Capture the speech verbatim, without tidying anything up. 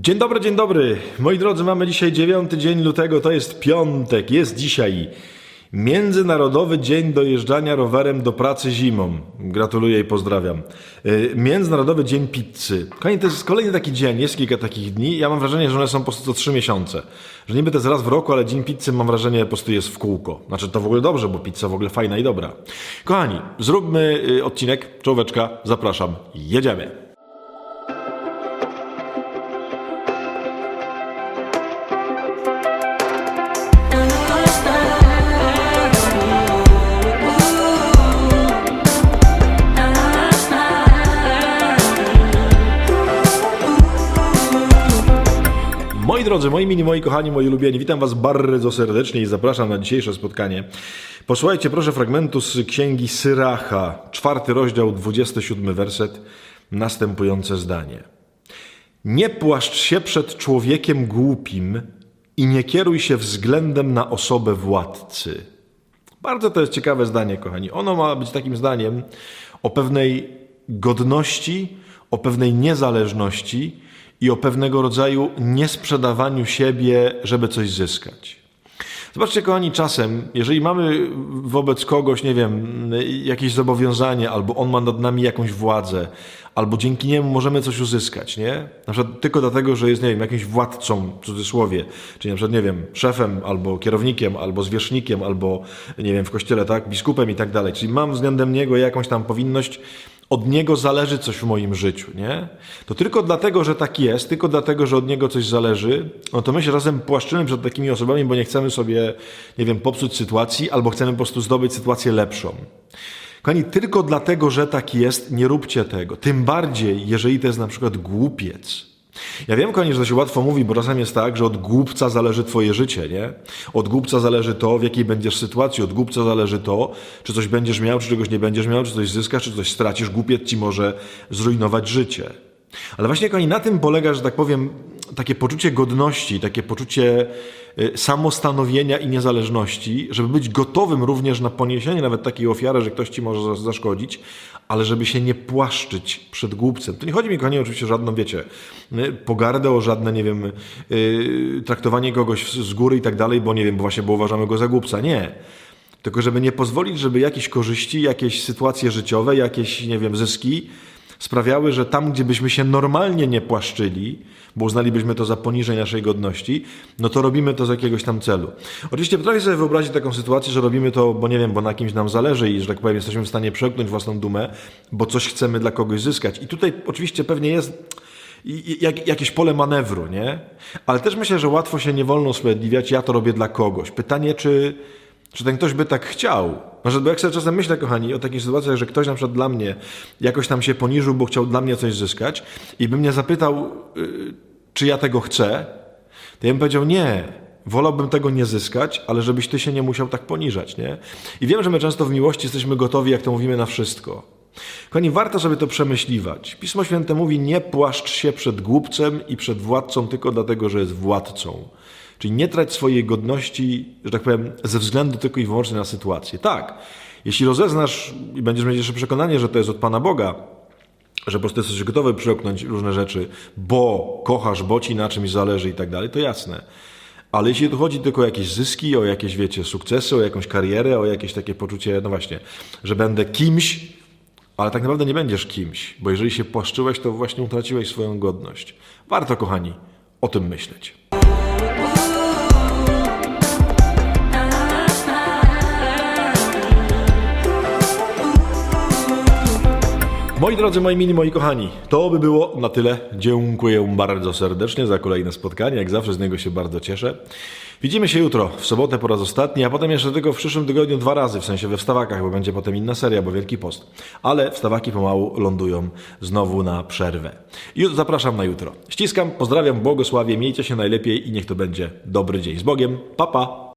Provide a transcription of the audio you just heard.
Dzień dobry, dzień dobry. Moi drodzy, mamy dzisiaj dziewiąty dzień lutego, to jest piątek, jest dzisiaj Międzynarodowy Dzień Dojeżdżania rowerem do pracy zimą. Gratuluję i pozdrawiam. Międzynarodowy Dzień Pizzy. Kochani, to jest kolejny taki dzień, jest kilka takich dni. Ja mam wrażenie, że one są po prostu co trzy miesiące. Że niby to jest raz w roku, ale Dzień Pizzy mam wrażenie po prostu jest w kółko. Znaczy to w ogóle dobrze, bo pizza w ogóle fajna i dobra. Kochani, zróbmy odcinek, czołóweczka, zapraszam, jedziemy. Moi drodzy, moi mili, moi kochani, moi ulubieni, witam was bardzo serdecznie i zapraszam na dzisiejsze spotkanie. Posłuchajcie proszę fragmentu z Księgi Syracha, czwarty rozdział, dwudziesty siódmy werset, następujące zdanie. Nie płaszcz się przed człowiekiem głupim i nie kieruj się względem na osobę władcy. Bardzo to jest ciekawe zdanie, kochani. Ono ma być takim zdaniem o pewnej godności, o pewnej niezależności i o pewnego rodzaju niesprzedawaniu siebie, żeby coś zyskać. Zobaczcie, kochani, czasem, jeżeli mamy wobec kogoś, nie wiem, jakieś zobowiązanie, albo on ma nad nami jakąś władzę, albo dzięki niemu możemy coś uzyskać, nie? Na przykład tylko dlatego, że jest, nie wiem, jakimś władcą, w cudzysłowie, czyli na przykład, nie wiem, szefem, albo kierownikiem, albo zwierzchnikiem, albo, nie wiem, w kościele, tak, biskupem i tak dalej. Czyli mam względem niego jakąś tam powinność, od niego zależy coś w moim życiu, nie? To tylko dlatego, że tak jest, tylko dlatego, że od niego coś zależy, no to my się razem płaszczymy przed takimi osobami, bo nie chcemy sobie, nie wiem, popsuć sytuacji, albo chcemy po prostu zdobyć sytuację lepszą. Kochani, tylko dlatego, że tak jest, nie róbcie tego. Tym bardziej, jeżeli to jest na przykład głupiec. Ja wiem, kochani, że to się łatwo mówi, bo czasem jest tak, że od głupca zależy twoje życie, nie? Od głupca zależy to, w jakiej będziesz sytuacji, od głupca zależy to, czy coś będziesz miał, czy czegoś nie będziesz miał, czy coś zyskasz, czy coś stracisz. Głupiec ci może zrujnować życie. Ale właśnie, kochani, na tym polega, że tak powiem, takie poczucie godności, takie poczucie samostanowienia i niezależności, żeby być gotowym również na poniesienie nawet takiej ofiary, że ktoś ci może zaszkodzić, ale żeby się nie płaszczyć przed głupcem. To nie chodzi mi, kochani, oczywiście o żadną, wiecie, pogardę, o żadne, nie wiem, yy, traktowanie kogoś z góry i tak dalej, bo nie wiem, bo właśnie, bo uważamy go za głupca. Nie. Tylko żeby nie pozwolić, żeby jakieś korzyści, jakieś sytuacje życiowe, jakieś, nie wiem, zyski sprawiały, że tam, gdzie byśmy się normalnie nie płaszczyli, bo uznalibyśmy to za poniżej naszej godności, no to robimy to z jakiegoś tam celu. Oczywiście potrafię sobie wyobrazić taką sytuację, że robimy to, bo nie wiem, bo na kimś nam zależy i, że tak powiem, jesteśmy w stanie przełknąć własną dumę, bo coś chcemy dla kogoś zyskać. I tutaj oczywiście pewnie jest jak, jakieś pole manewru, nie? Ale też myślę, że łatwo się nie wolno usprawiedliwiać, ja to robię dla kogoś. Pytanie, czy... Czy ten ktoś by tak chciał? Bo jak sobie czasem myślę, kochani, o takich sytuacjach, że ktoś na przykład dla mnie jakoś tam się poniżył, bo chciał dla mnie coś zyskać i by mnie zapytał, yy, czy ja tego chcę, to ja bym powiedział, nie, wolałbym tego nie zyskać, ale żebyś ty się nie musiał tak poniżać, nie? I wiem, że my często w miłości jesteśmy gotowi, jak to mówimy, na wszystko. Kochani, warto sobie to przemyśliwać. Pismo Święte mówi, nie płaszcz się przed głupcem i przed władcą tylko dlatego, że jest władcą. Czyli nie trać swojej godności, że tak powiem, ze względu tylko i wyłącznie na sytuację. Tak, jeśli rozeznasz i będziesz mieć jeszcze przekonanie, że to jest od Pana Boga, że po prostu jesteś gotowy przełknąć różne rzeczy, bo kochasz, bo ci na czymś zależy i tak dalej, to jasne. Ale jeśli tu chodzi tylko o jakieś zyski, o jakieś, wiecie, sukcesy, o jakąś karierę, o jakieś takie poczucie, no właśnie, że będę kimś, ale tak naprawdę nie będziesz kimś, bo jeżeli się płaszczyłeś, to właśnie utraciłeś swoją godność. Warto, kochani, o tym myśleć. Moi drodzy, moi mili, moi kochani, to by było na tyle. Dziękuję bardzo serdecznie za kolejne spotkanie. Jak zawsze z niego się bardzo cieszę. Widzimy się jutro, w sobotę po raz ostatni, a potem jeszcze tylko w przyszłym tygodniu dwa razy, w sensie we wstawakach, bo będzie potem inna seria, bo Wielki Post. Ale wstawaki pomału lądują znowu na przerwę. I zapraszam na jutro. Ściskam, pozdrawiam, błogosławię, miejcie się najlepiej i niech to będzie dobry dzień. Z Bogiem, pa pa!